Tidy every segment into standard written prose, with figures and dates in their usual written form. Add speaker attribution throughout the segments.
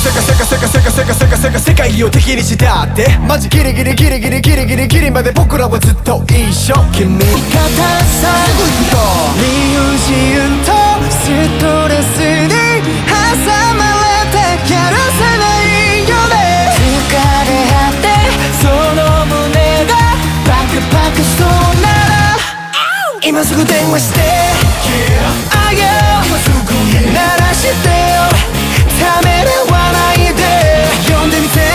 Speaker 1: 世界を敵にしたってマジギリギリギリギリギリギリギリまで僕らはずっと一緒君味方さ理不尽とストレスに挟まれてやるせないよね疲れ果てその胸がパクパクしそうなら今すぐ電話して、あげよう鳴らしてよためらわないで呼んでみて、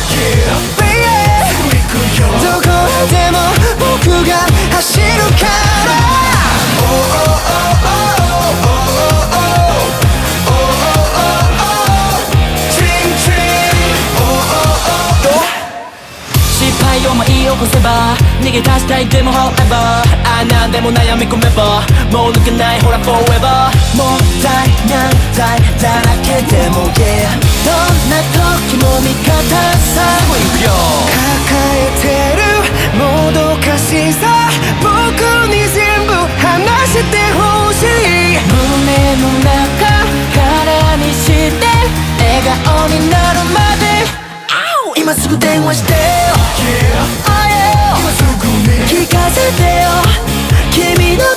Speaker 1: どこへでも僕が走るから失敗を舞い起こせば逃げ出したいでも However 何でも悩み込めばもう抜けないほら Forever もったいないだらけでも Yeah どんな時も味方さ抱えてるもどかしさ僕に全部話してほしい胸の中空にして笑顔になるまで今すぐ電話してよ、聞かせてよ君の